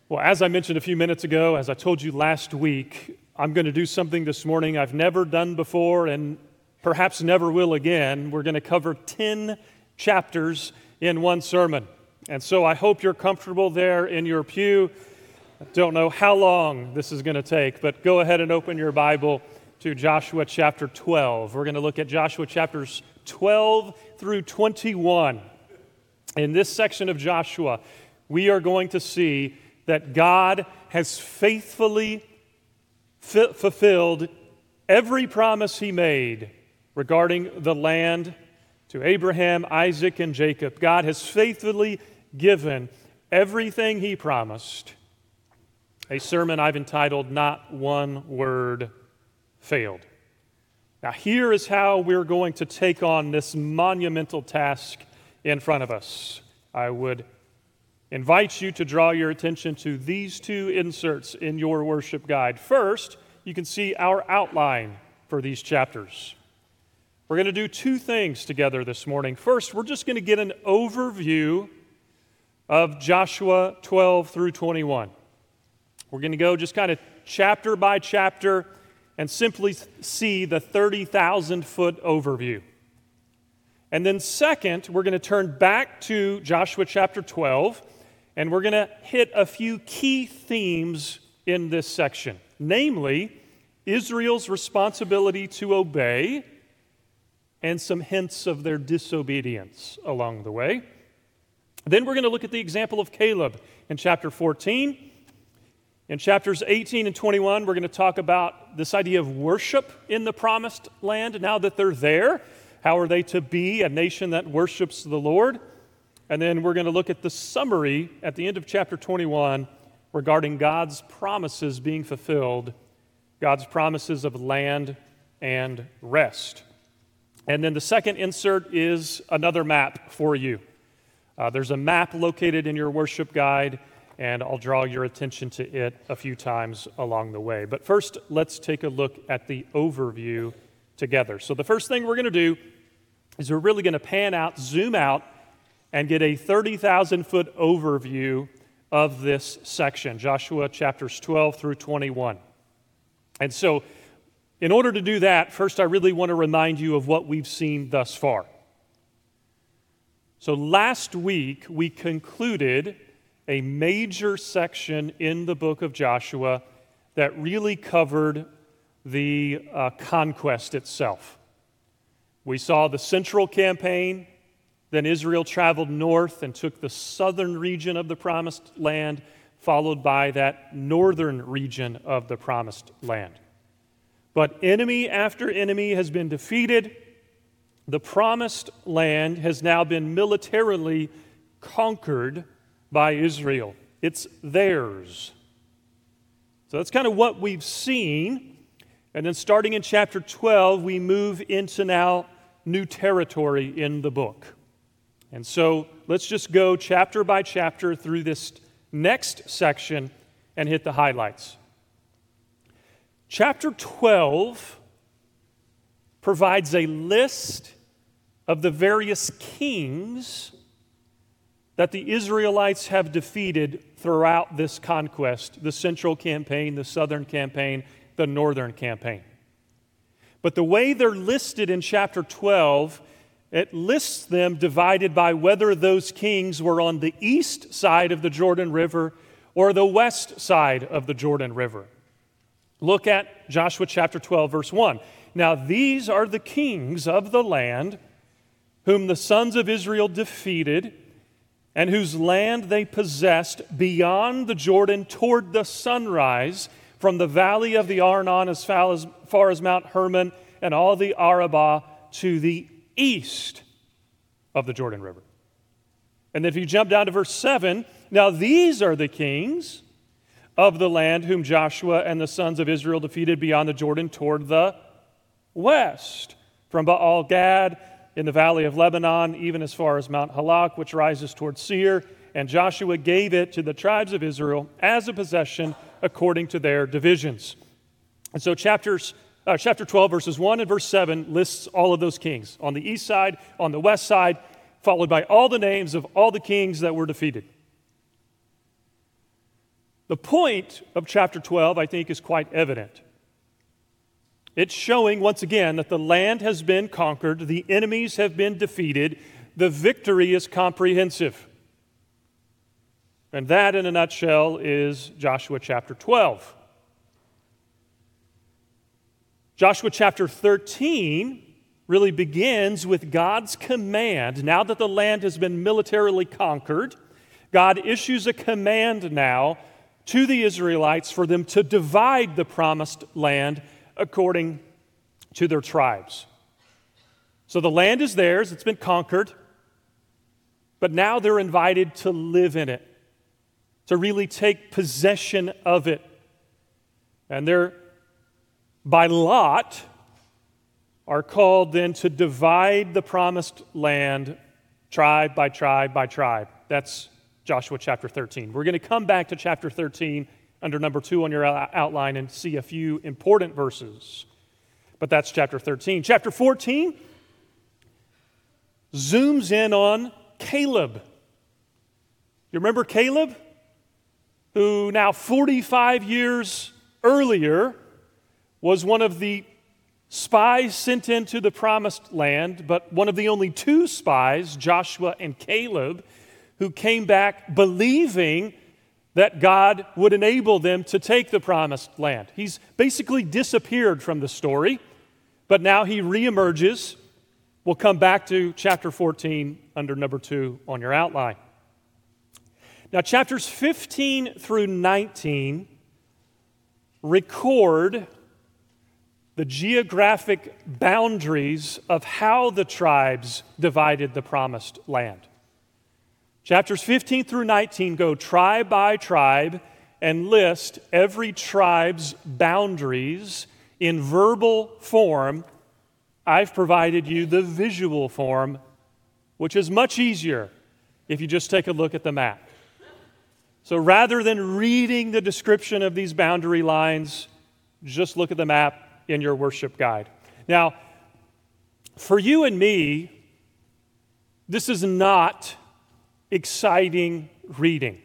Well, as I mentioned a few minutes ago, as I told you last week, I'm going to do something this morning I've never done before and perhaps never will again. We're going to cover 10 chapters in one sermon. And so I hope you're comfortable there in your pew. I don't know how long this is going to take, but go ahead and open your Bible to Joshua chapter 12. We're going to look at Joshua chapters 12 through 21. In this section of Joshua, we are going to see that God has faithfully fulfilled every promise He made regarding the land to Abraham, Isaac, and Jacob. God has faithfully given everything He promised. A sermon I've entitled, Not One Word Failed. Now, here is how we're going to take on this monumental task in front of us. I would invite you to draw your attention to these two inserts in your worship guide. First, you can see our outline for these chapters. We're going to do two things together this morning. First, we're just going to get an overview of Joshua 12 through 21. We're going to go just kind of chapter by chapter and simply see the 30,000-foot overview. And then second, we're going to turn back to Joshua chapter 12, and we're going to hit a few key themes in this section, namely Israel's responsibility to obey and some hints of their disobedience along the way. Then we're going to look at the example of Caleb in chapter 14. In chapters 18 and 21, we're going to talk about this idea of worship in the promised land. Now that they're there, how are they to be a nation that worships the Lord? And then we're going to look at the summary at the end of chapter 21 regarding God's promises being fulfilled, God's promises of land and rest. And then the second insert is another map for you. There's a map located in your worship guide, and I'll draw your attention to it a few times along the way. But first, let's take a look at the overview together. So the first thing we're going to do is we're really going to pan out, zoom out, and get a 30,000-foot overview of this section, Joshua chapters 12 through 21. And so, in order to do that, first I really want to remind you of what we've seen thus far. So last week, we concluded a major section in the book of Joshua that really covered the conquest itself. We saw the central campaign. Then Israel traveled north and took the southern region of the promised land, followed by that northern region of the promised land. But enemy after enemy has been defeated. The promised land has now been militarily conquered by Israel. It's theirs. So that's kind of what we've seen. And then starting in chapter 12, we move into now new territory in the book. And so let's just go chapter by chapter through this next section and hit the highlights. Chapter 12 provides a list of the various kings that the Israelites have defeated throughout this conquest, the central campaign, the southern campaign, the northern campaign. But the way they're listed in chapter 12, it lists them divided by whether those kings were on the east side of the Jordan River or the west side of the Jordan River. Look at Joshua chapter 12, verse 1. Now these are the kings of the land whom the sons of Israel defeated and whose land they possessed beyond the Jordan toward the sunrise from the valley of the Arnon as far as Mount Hermon and all the Arabah to the east of the Jordan River. And then if you jump down to verse 7, now these are the kings of the land whom Joshua and the sons of Israel defeated beyond the Jordan toward the west, from Baal Gad in the valley of Lebanon, even as far as Mount Halak, which rises toward Seir, and Joshua gave it to the tribes of Israel as a possession according to their divisions. And so chapter 12, verses 1 and verse 7 lists all of those kings on the east side, on the west side, followed by all the names of all the kings that were defeated. The point of chapter 12, I think, is quite evident. It's showing, once again, that the land has been conquered, the enemies have been defeated, the victory is comprehensive. And that, in a nutshell, is Joshua chapter 12. Joshua chapter 13 really begins with God's command. Now that the land has been militarily conquered, God issues a command now to the Israelites for them to divide the promised land according to their tribes. So the land is theirs, it's been conquered, but now they're invited to live in it, to really take possession of it. And they're, by lot, are called then to divide the promised land tribe by tribe by tribe. That's Joshua chapter 13. We're going to come back to chapter 13 under number 2 on your outline and see a few important verses. But that's chapter 13. Chapter 14 zooms in on Caleb. You remember Caleb? Who now 45 years earlier was one of the spies sent into the promised land, but one of the only 2 spies, Joshua and Caleb, who came back believing that God would enable them to take the promised land. He's basically disappeared from the story, but now he reemerges. We'll come back to chapter 14 under number 2 on your outline. Now, chapters 15 through 19 record the geographic boundaries of how the tribes divided the promised land. Chapters 15 through 19 go tribe by tribe and list every tribe's boundaries in verbal form. I've provided you the visual form, which is much easier if you just take a look at the map. So rather than reading the description of these boundary lines, just look at the map in your worship guide. Now, for you and me, this is not exciting reading.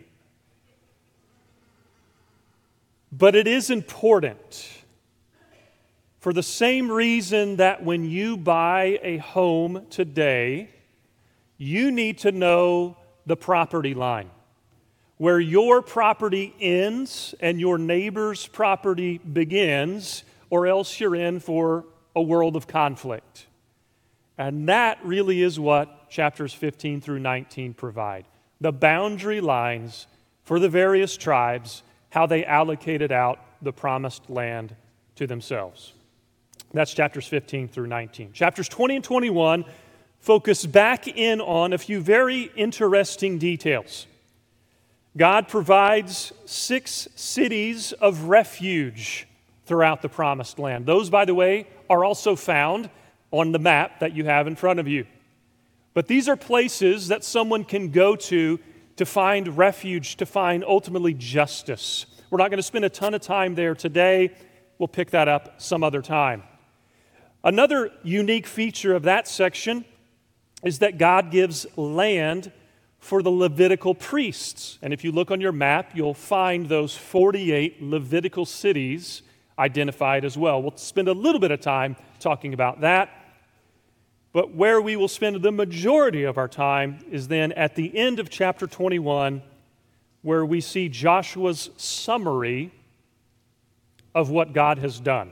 But it is important for the same reason that when you buy a home today, you need to know the property line, where your property ends and your neighbor's property begins, or else you're in for a world of conflict. And that really is what chapters 15 through 19 provide. The boundary lines for the various tribes, how they allocated out the promised land to themselves. That's chapters 15 through 19. Chapters 20 and 21 focus back in on a few very interesting details. God provides 6 cities of refuge throughout the promised land. Those, by the way, are also found on the map that you have in front of you. But these are places that someone can go to find refuge, to find ultimately justice. We're not going to spend a ton of time there today. We'll pick that up some other time. Another unique feature of that section is that God gives land for the Levitical priests. And if you look on your map, you'll find those 48 Levitical cities identified as well. We'll spend a little bit of time talking about that. But where we will spend the majority of our time is then at the end of chapter 21, where we see Joshua's summary of what God has done.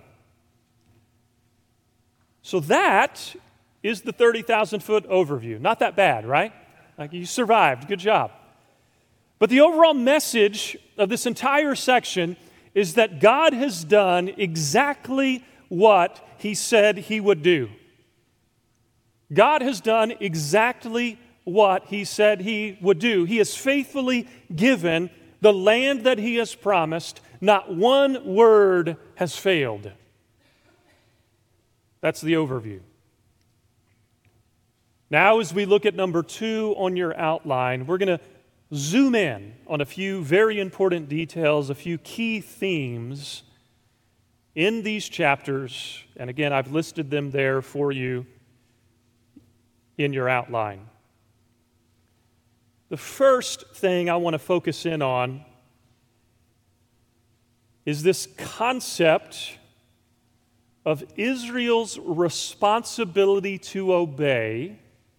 So that is the 30,000-foot overview. Not that bad, right? Like, you survived. Good job. But the overall message of this entire section is that God has done exactly what He said He would do. God has done exactly what He said He would do. He has faithfully given the land that He has promised. Not one word has failed. That's the overview. Now, as we look at number 2 on your outline, we're going to zoom in on a few very important details, a few key themes in these chapters. And again, I've listed them there for you in your outline. The first thing I want to focus in on is this concept of Israel's responsibility to obey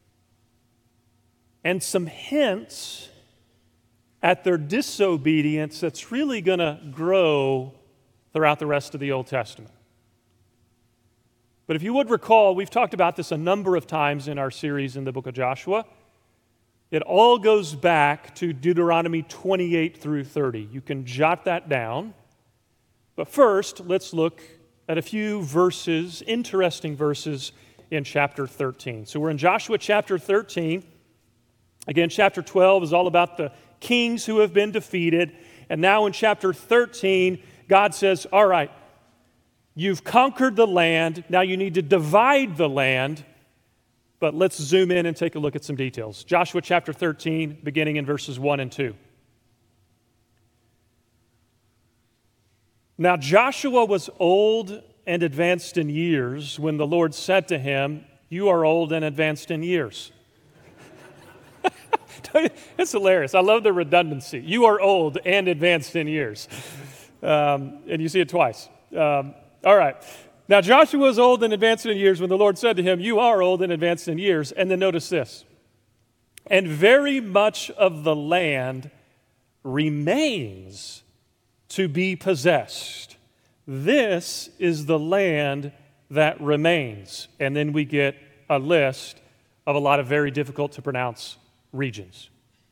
and some hints at their disobedience that's really going to grow throughout the rest of the Old Testament. But if you would recall, we've talked about this a number of times in our series in the book of Joshua. It all goes back to Deuteronomy 28 through 30. You can jot that down. But first, let's look at a few verses, interesting verses in chapter 13. So we're in Joshua chapter 13. Again, chapter 12 is all about the kings who have been defeated. And now in chapter 13, God says, all right, you've conquered the land. Now you need to divide the land. But let's zoom in and take a look at some details. Joshua chapter 13, beginning in verses 1 and 2. Now Joshua was old and advanced in years when the Lord said to him, "You are old and advanced in years." It's hilarious. I love the redundancy. You are old and advanced in years. And you see it twice. All right. Now Joshua was old and advanced in years when the Lord said to him, "You are old and advanced in years." And then notice this. And very much of the land remains to be possessed. This is the land that remains. And then we get a list of a lot of very difficult to pronounce regions.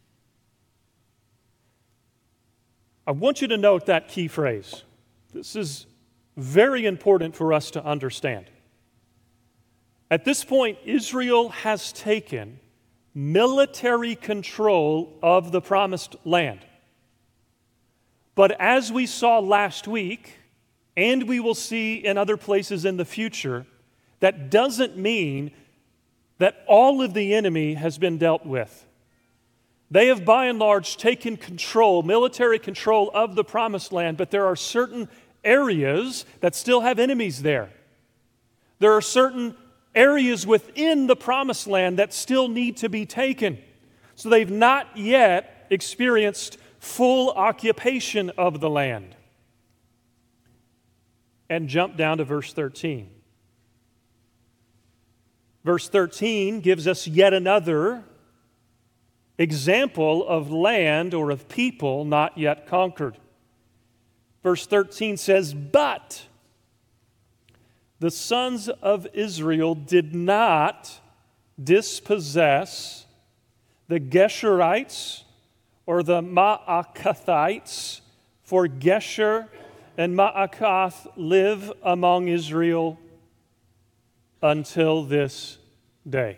I want you to note that key phrase. This is very important for us to understand. At this point, Israel has taken military control of the promised land. But as we saw last week, and we will see in other places in the future, that doesn't mean that all of the enemy has been dealt with. They have by and large taken control, military control of the promised land, but there are certain areas that still have enemies there. There are certain areas within the promised land that still need to be taken. So they've not yet experienced full occupation of the land. And jump down to verse 13. Verse 13 gives us yet another example of land or of people not yet conquered. Verse 13 says, "But the sons of Israel did not dispossess the Geshurites or the Maacathites, for Geshur and Maacath live among Israel until this day."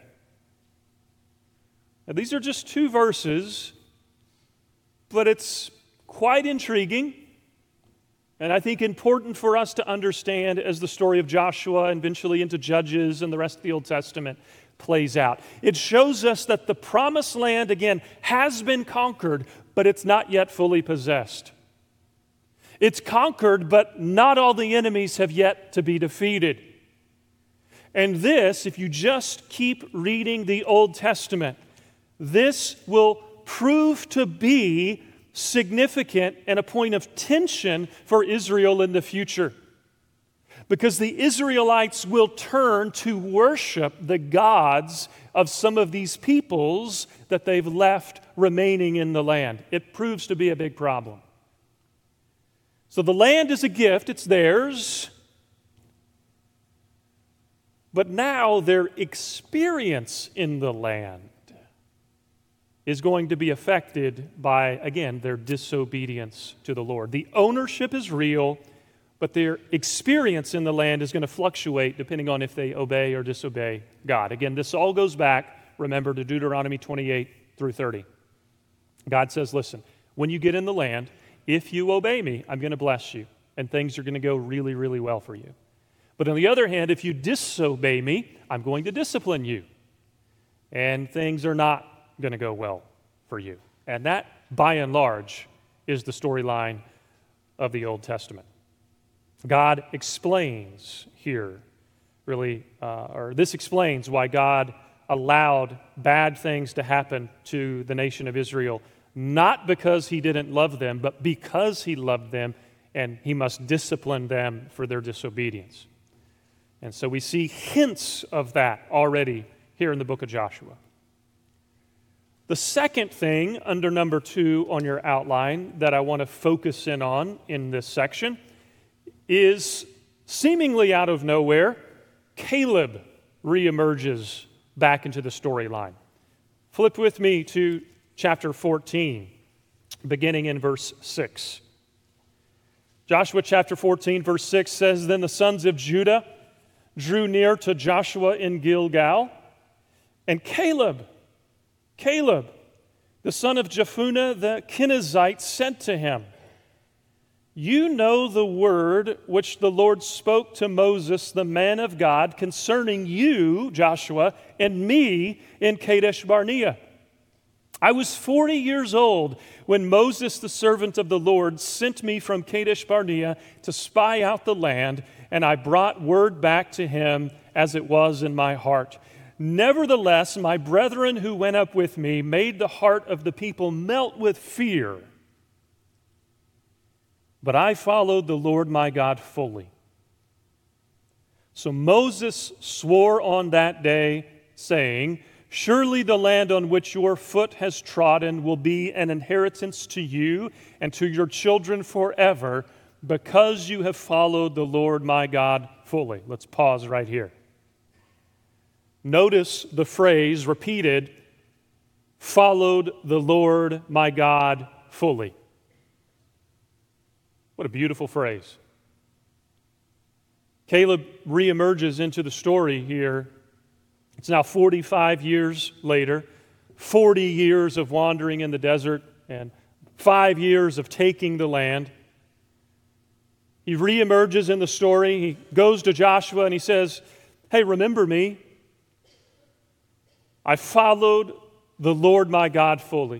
Now, these are just two verses, but it's quite intriguing and I think important for us to understand as the story of Joshua and eventually into Judges and the rest of the Old Testament plays out. It shows us that the promised land, again, has been conquered, but it's not yet fully possessed. It's conquered, but not all the enemies have yet to be defeated. And this, if you just keep reading the Old Testament, this will prove to be significant and a point of tension for Israel in the future. Because the Israelites will turn to worship the gods of some of these peoples that they've left remaining in the land. It proves to be a big problem. So the land is a gift, it's theirs. But now their experience in the land is going to be affected by, again, their disobedience to the Lord. The ownership is real, but their experience in the land is going to fluctuate depending on if they obey or disobey God. Again, this all goes back, remember, to Deuteronomy 28 through 30. God says, listen, when you get in the land, if you obey me, I'm going to bless you, and things are going to go really, really well for you. But on the other hand, if you disobey me, I'm going to discipline you, and things are not going to go well for you. And that, by and large, is the storyline of the Old Testament. God explains here, this explains why God allowed bad things to happen to the nation of Israel, not because he didn't love them, but because he loved them and he must discipline them for their disobedience. And so we see hints of that already here in the book of Joshua. The second thing under number 2 on your outline that I want to focus in on in this section is seemingly out of nowhere, Caleb reemerges back into the storyline. Flip with me to chapter 14, beginning in verse 6. Joshua chapter 14, verse 6 says, "Then the sons of Judah drew near to Joshua in Gilgal, and Caleb, the son of Jephunneh the Kenizzite, said to him, 'You know the word which the Lord spoke to Moses, the man of God, concerning you, Joshua, and me in Kadesh Barnea. I was 40 years old when Moses, the servant of the Lord, sent me from Kadesh Barnea to spy out the land, and I brought word back to him as it was in my heart. Nevertheless, my brethren who went up with me made the heart of the people melt with fear. But I followed the Lord my God fully.' So Moses swore on that day, saying, 'Surely the land on which your foot has trodden will be an inheritance to you and to your children forever, because you have followed the Lord my God fully.'" Let's pause right here. Notice the phrase repeated, "followed the Lord my God fully." What a beautiful phrase. Caleb reemerges into the story here. It's now 45 years later, 40 years of wandering in the desert, and 5 years of taking the land. He reemerges in the story. He goes to Joshua and he says, "Hey, remember me? I followed the Lord my God fully."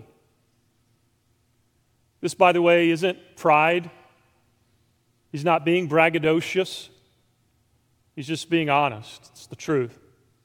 This, by the way, isn't pride. He's not being braggadocious. He's just being honest. It's the truth.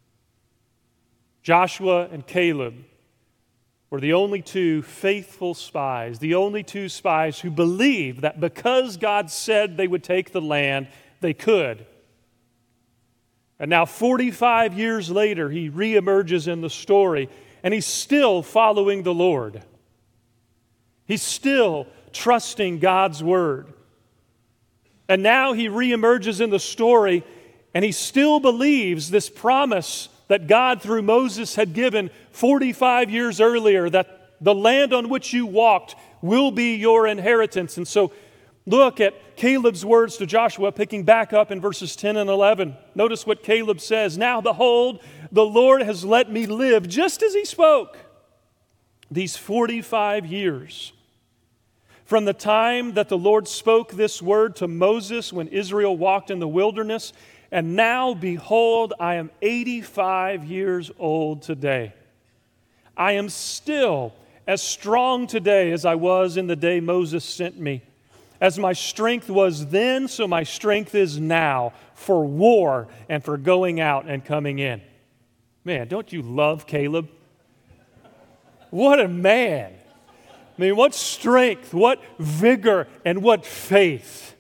Joshua and Caleb were the only two faithful spies, the only two spies who believed that because God said they would take the land, they could. And now 45 years later, he reemerges in the story, and he's still following the Lord. He's still trusting God's word. And now he reemerges in the story, and he still believes this promise that God through Moses had given 45 years earlier, that the land on which you walked will be your inheritance. And so look at Caleb's words to Joshua, picking back up in verses 10 and 11. Notice what Caleb says. "Now behold, the Lord has let me live just as he spoke these 45 years. From the time that the Lord spoke this word to Moses when Israel walked in the wilderness, and now, behold, I am 85 years old today. I am still as strong today as I was in the day Moses sent me. As my strength was then, so my strength is now for war and for going out and coming in." Man, don't you love Caleb? What a man. I mean, what strength, what vigor, and what faith.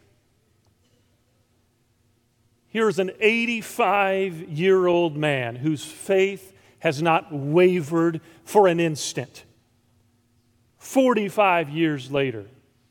Here's an 85-year-old man whose faith has not wavered for an instant. 45 years later,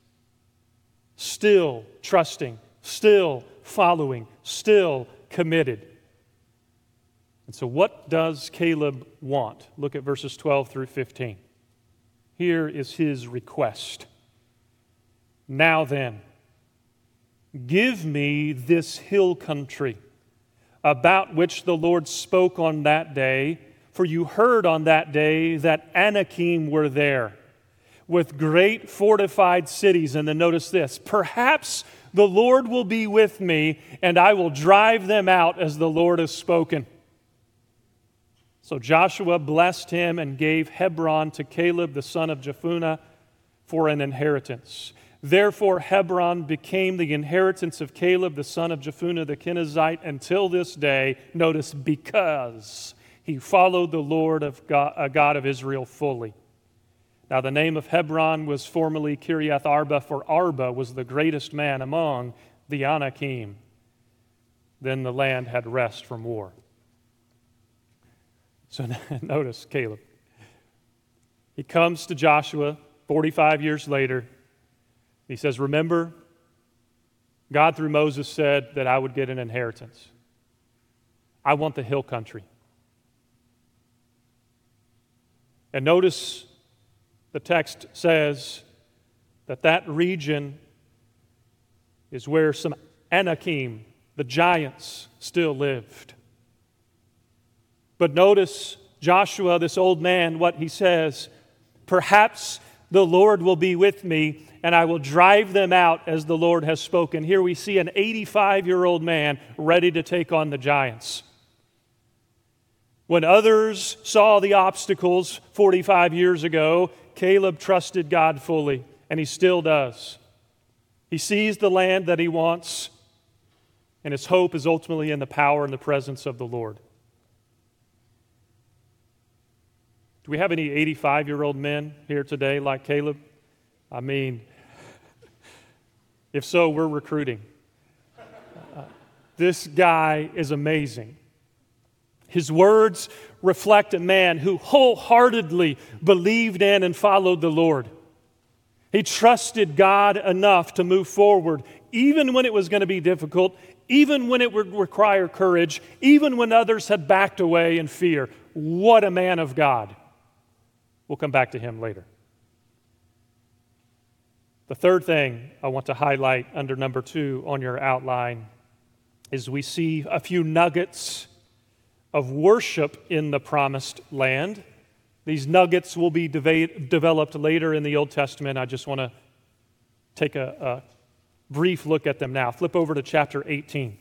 still trusting, still following, still committed. And so what does Caleb want? Look at verses 12 through 15. Here is his request. "Now then, give me this hill country about which the Lord spoke on that day, for you heard on that day that Anakim were there, with great fortified cities." And then notice this, "Perhaps the Lord will be with me, and I will drive them out as the Lord has spoken." So Joshua blessed him and gave Hebron to Caleb the son of Jephunneh for an inheritance. Therefore Hebron became the inheritance of Caleb the son of Jephunneh the Kenizzite until this day. Notice, because he followed the Lord of God of Israel fully. Now the name of Hebron was formerly Kiriath Arba, for Arba was the greatest man among the Anakim. Then the land had rest from war. So notice Caleb. He comes to Joshua 45 years later. He says, remember, God through Moses said that I would get an inheritance. I want the hill country. And notice the text says that that region is where some Anakim, the giants, still lived. But notice Joshua, this old man, what he says, perhaps the Lord will be with me and I will drive them out as the Lord has spoken. Here we see an 85-year-old man ready to take on the giants. When others saw the obstacles 45 years ago, Caleb trusted God fully, and he still does. He sees the land that he wants, and his hope is ultimately in the power and the presence of the Lord. Do we have any 85-year-old men here today like Caleb? I mean, if so, we're recruiting. This guy is amazing. His words reflect a man who wholeheartedly believed in and followed the Lord. He trusted God enough to move forward, even when it was going to be difficult, even when it would require courage, even when others had backed away in fear. What a man of God. We'll come back to him later. The third thing I want to highlight under number 2 on your outline is we see a few nuggets of worship in the promised land. These nuggets will be developed later in the Old Testament. I just want to take a brief look at them now. Flip over to chapter 18.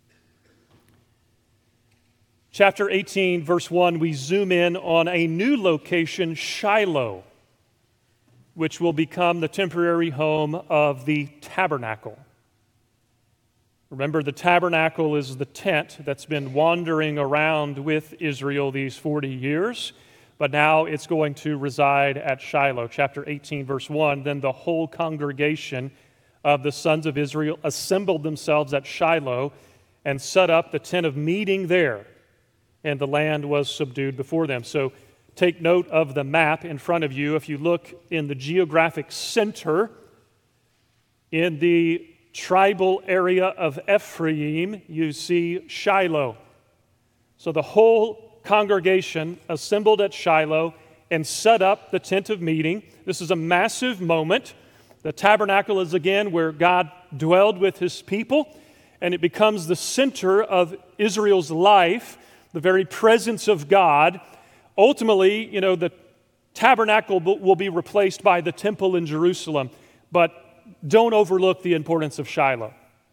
Chapter 18, verse 1, we zoom in on a new location, Shiloh, which will become the temporary home of the tabernacle. Remember, the tabernacle is the tent that's been wandering around with Israel these 40 years, but now it's going to reside at Shiloh. Chapter 18, verse 1, then the whole congregation of the sons of Israel assembled themselves at Shiloh and set up the tent of meeting there, and the land was subdued before them. So take note of the map in front of you. If you look in the geographic center, in the tribal area of Ephraim, you see Shiloh. So the whole congregation assembled at Shiloh and set up the tent of meeting. This is a massive moment. The tabernacle is again where God dwelled with his people, and it becomes the center of Israel's life, the very presence of God. Ultimately, the tabernacle will be replaced by the temple in Jerusalem, but don't overlook the importance of Shiloh.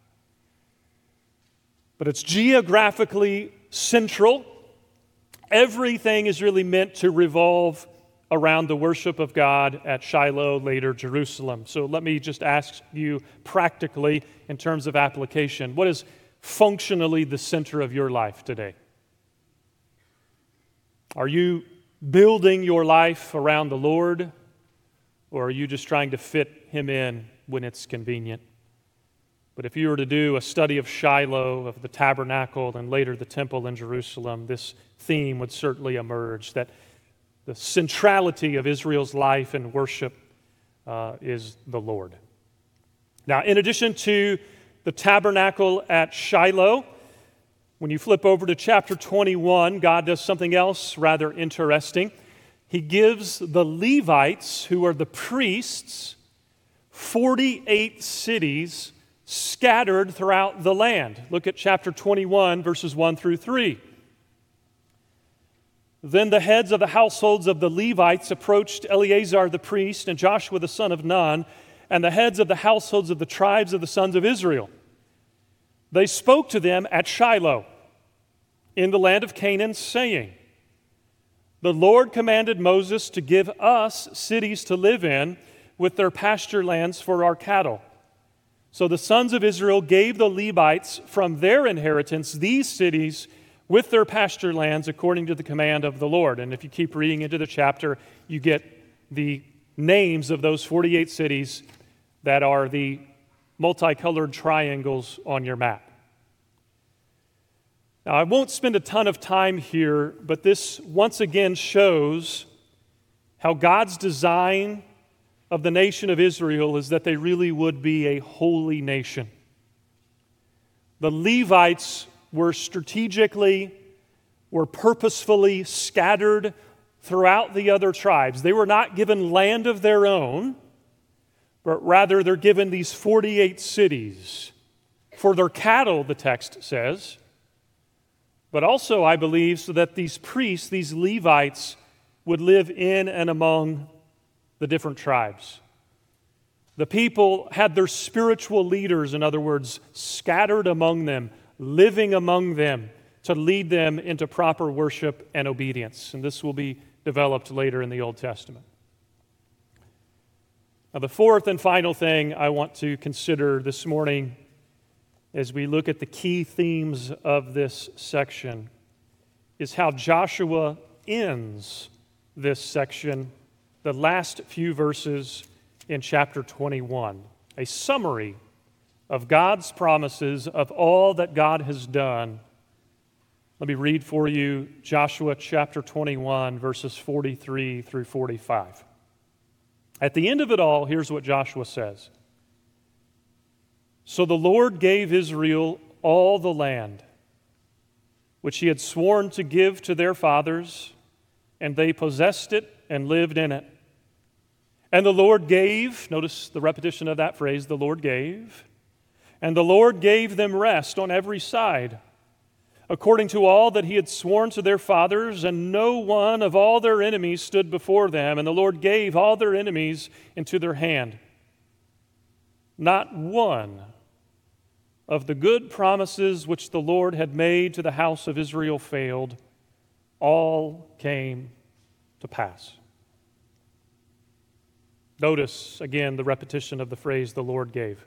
But it's geographically central. Everything is really meant to revolve around the worship of God at Shiloh, later Jerusalem. So let me just ask you practically, in terms of application, what is functionally the center of your life today? Are you building your life around the Lord, or are you just trying to fit him in when it's convenient? But if you were to do a study of Shiloh, of the tabernacle, and later the temple in Jerusalem, this theme would certainly emerge, that the centrality of Israel's life and worship is the Lord. Now, in addition to the tabernacle at Shiloh, when you flip over to chapter 21, God does something else rather interesting. He gives the Levites, who are the priests, 48 cities scattered throughout the land. Look at chapter 21, verses 1 through 3. Then the heads of the households of the Levites approached Eleazar the priest and Joshua the son of Nun, and the heads of the households of the tribes of the sons of Israel. They spoke to them at Shiloh in the land of Canaan, saying, "The Lord commanded Moses to give us cities to live in with their pasture lands for our cattle. So the sons of Israel gave the Levites from their inheritance these cities with their pasture lands according to the command of the Lord." And if you keep reading into the chapter, you get the names of those 48 cities that are the multicolored triangles on your map. Now, I won't spend a ton of time here, but this once again shows how God's design of the nation of Israel is that they really would be a holy nation. The Levites were purposefully scattered throughout the other tribes. They were not given land of their own, but rather they're given these 48 cities for their cattle, the text says, but also, I believe, so that these priests, these Levites, would live in and among the different tribes. The people had their spiritual leaders, in other words, scattered among them, living among them, to lead them into proper worship and obedience. And this will be developed later in the Old Testament. Now, the fourth and final thing I want to consider this morning as we look at the key themes of this section is how Joshua ends this section, the last few verses in chapter 21, a summary of God's promises of all that God has done. Let me read for you Joshua chapter 21, verses 43 through 45. At the end of it all, here's what Joshua says. So the Lord gave Israel all the land which he had sworn to give to their fathers, and they possessed it and lived in it. And the Lord gave, notice the repetition of that phrase, the Lord gave, and the Lord gave them rest on every side, according to all that he had sworn to their fathers, and no one of all their enemies stood before them, and the Lord gave all their enemies into their hand. Not one of the good promises which the Lord had made to the house of Israel failed. All came to pass. Notice again the repetition of the phrase the Lord gave.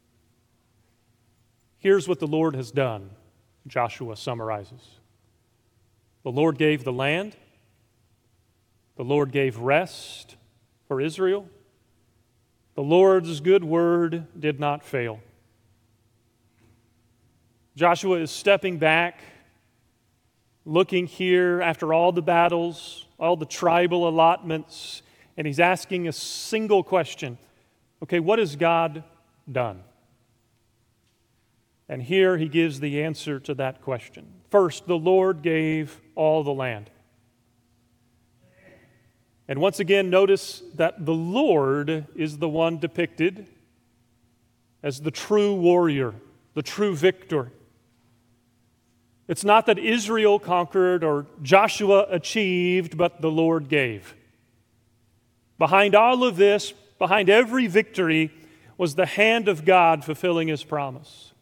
Here's what the Lord has done, Joshua summarizes. The Lord gave the land. The Lord gave rest for Israel. The Lord's good word did not fail. Joshua is stepping back, looking here after all the battles, all the tribal allotments, and he's asking a single question. Okay, what has God done? And here he gives the answer to that question. First, the Lord gave all the land. And once again, notice that the Lord is the one depicted as the true warrior, the true victor. It's not that Israel conquered or Joshua achieved, but the Lord gave. Behind all of this, behind every victory, was the hand of God fulfilling His promise.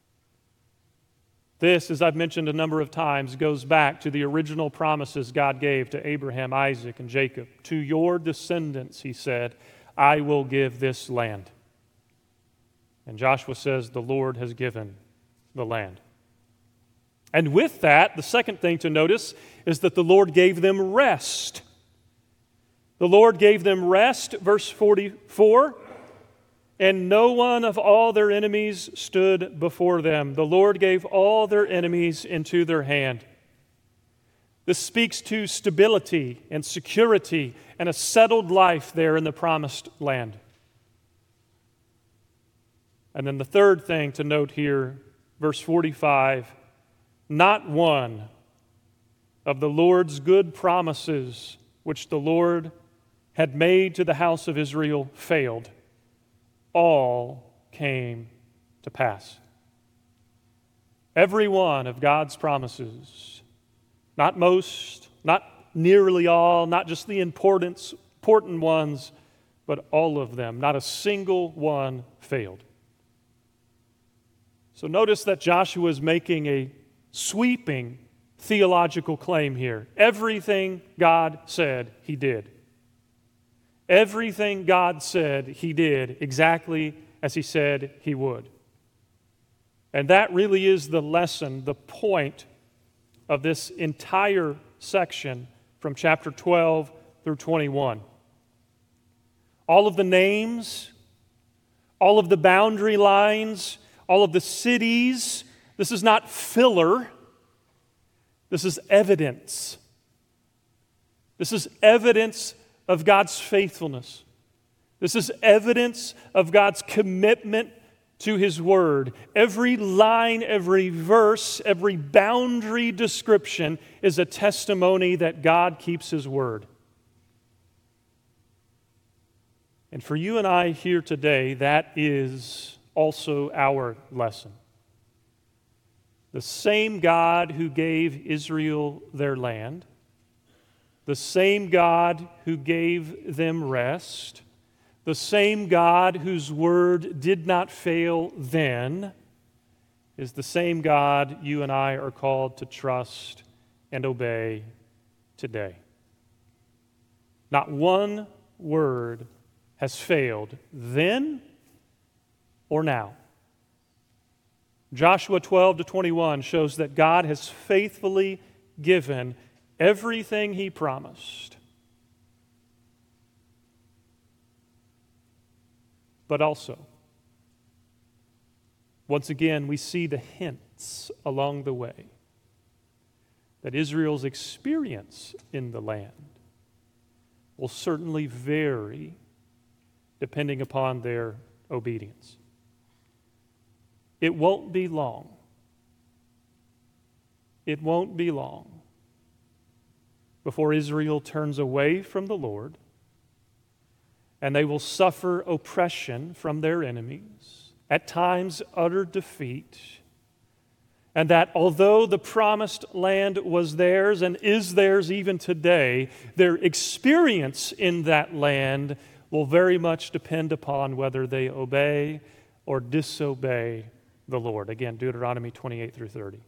This, as I've mentioned a number of times, goes back to the original promises God gave to Abraham, Isaac, and Jacob. To your descendants, He said, I will give this land. And Joshua says, the Lord has given the land. And with that, the second thing to notice is that the Lord gave them rest. The Lord gave them rest, verse 44, and no one of all their enemies stood before them. The Lord gave all their enemies into their hand. This speaks to stability and security and a settled life there in the promised land. And then the third thing to note here, verse 45, not one of the Lord's good promises which the Lord had made to the house of Israel failed. All came to pass. Every one of God's promises, not most, not nearly all, not just the important ones, but all of them, not a single one failed. So notice that Joshua is making a sweeping theological claim here. Everything God said, He did. Everything God said, He did exactly as He said He would. And that really is the lesson, the point of this entire section from chapter 12 through 21. all of the names, all of the boundary lines, all of the cities. This is not filler. This is evidence. This is evidence of God's faithfulness. This is evidence of God's commitment to His Word. Every line, every verse, every boundary description is a testimony that God keeps His Word. And for you and I here today, that is also our lesson. The same God who gave Israel their land, the same God who gave them rest, the same God whose word did not fail then, is the same God you and I are called to trust and obey today. Not one word has failed then or now. Joshua 12-21 shows that God has faithfully given everything He promised. But also, once again, we see the hints along the way that Israel's experience in the land will certainly vary depending upon their obedience. It won't be long. It won't be long before Israel turns away from the Lord, and they will suffer oppression from their enemies, at times utter defeat, and that although the promised land was theirs and is theirs even today, their experience in that land will very much depend upon whether they obey or disobey the Lord. Again, Deuteronomy 28-30.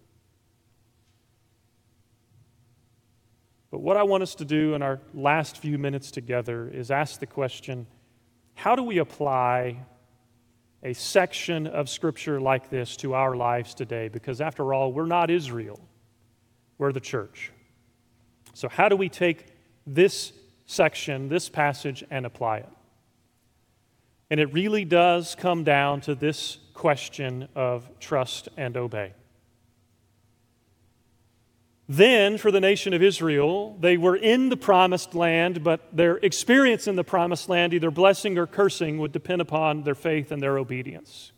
But what I want us to do in our last few minutes together is ask the question, how do we apply a section of Scripture like this to our lives today? Because after all, we're not Israel. We're the church. So how do we take this section, this passage, and apply it? And it really does come down to this question of trust and obey. Then, for the nation of Israel, they were in the promised land, but their experience in the promised land, either blessing or cursing, would depend upon their faith and their obedience.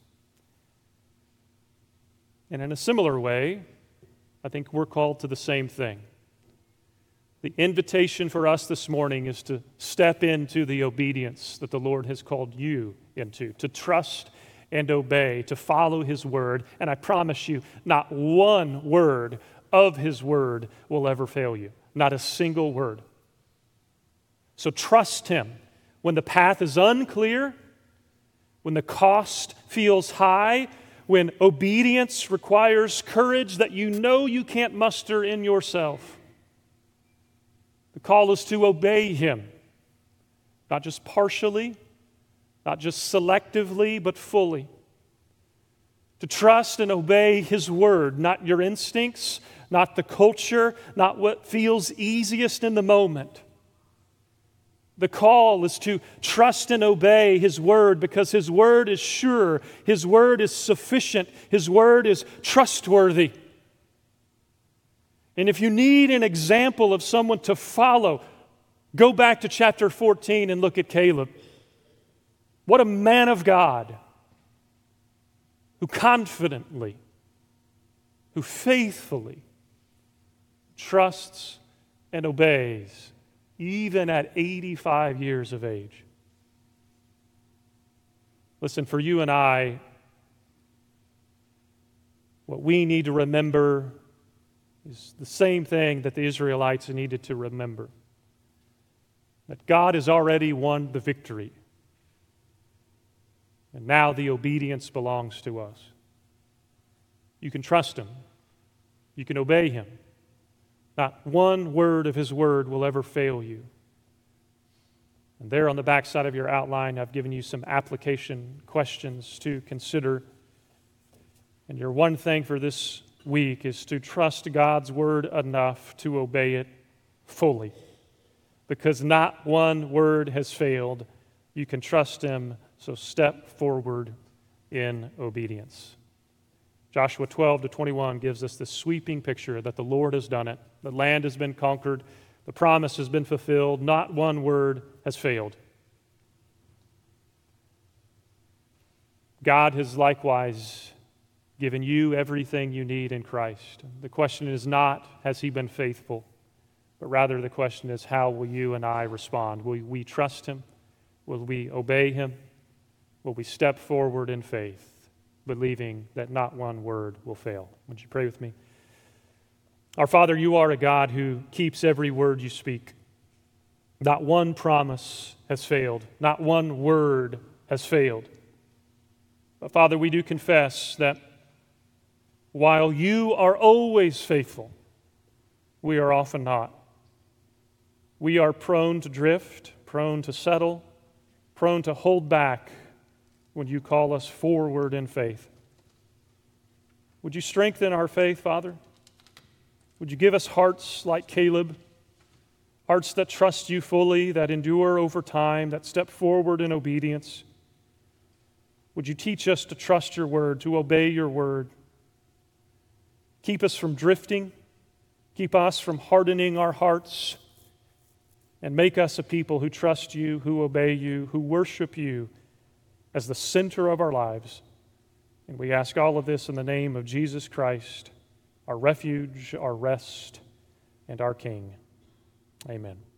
And in a similar way, I think we're called to the same thing. The invitation for us this morning is to step into the obedience that the Lord has called you into, to trust and obey, to follow His word. And I promise you, not one word of His word will ever fail you. Not a single word. So trust Him when the path is unclear, when the cost feels high, when obedience requires courage that you know you can't muster in yourself. The call is to obey Him, not just partially, not just selectively, but fully. To trust and obey His word, not your instincts, not the culture, not what feels easiest in the moment. The call is to trust and obey His word because His word is sure, His word is sufficient, His word is trustworthy. And if you need an example of someone to follow, go back to chapter 14 and look at Caleb. What a man of God who confidently, who faithfully trusts and obeys, even at 85 years of age. Listen, for you and I, what we need to remember is the same thing that the Israelites needed to remember. That God has already won the victory. And now the obedience belongs to us. You can trust Him. You can obey Him. Not one word of His word will ever fail you. And there on the back side of your outline, I've given you some application questions to consider. And your one thing for this week is to trust God's word enough to obey it fully. Because not one word has failed You can trust Him, so step forward in obedience. Joshua 12-21 gives us this sweeping picture that the Lord has done it. The land has been conquered. The promise has been fulfilled. Not one word has failed. God has likewise given you everything you need in Christ. The question is not, has He been faithful? But rather the question is, how will you and I respond? Will we trust Him? Will we obey Him? Will we step forward in faith, believing that not one word will fail? Would you pray with me? Our Father, you are a God who keeps every word you speak. Not one promise has failed. Not one word has failed. But Father, we do confess that while you are always faithful, we are often not. We are prone to drift, prone to settle, prone to hold back when you call us forward in faith. Would you strengthen our faith, Father? Would you give us hearts like Caleb, hearts that trust you fully, that endure over time, that step forward in obedience? Would you teach us to trust your word, to obey your word? Keep us from drifting, keep us from hardening our hearts, and make us a people who trust you, who obey you, who worship you as the center of our lives. And we ask all of this in the name of Jesus Christ, our refuge, our rest, and our King. Amen.